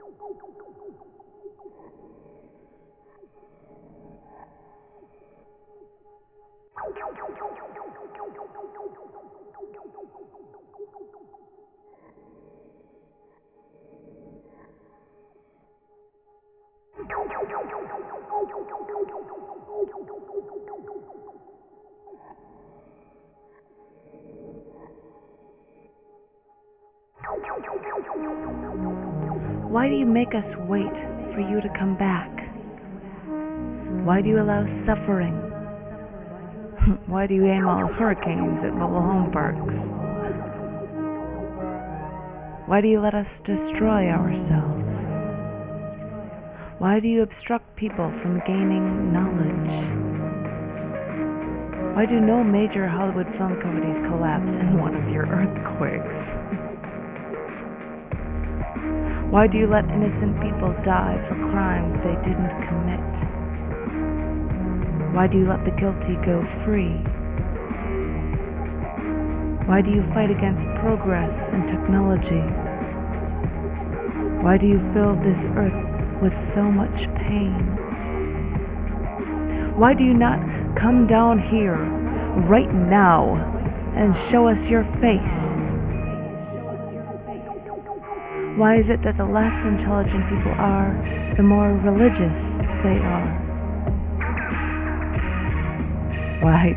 Why do you make us wait for you to come back? Why do you allow suffering? Why do you aim all hurricanes at mobile home parks? Why do you let us destroy ourselves? Why do you obstruct people from gaining knowledge? Why do no major Hollywood film companies collapse in one of your earthquakes? Why do you let innocent people die for crimes they didn't commit? Why do you let the guilty go free? Why do you fight against progress and technology? Why do you fill this earth with so much pain? Why do you not come down here right now and show us your face? Why is it that the less intelligent people are, the more religious they are? Why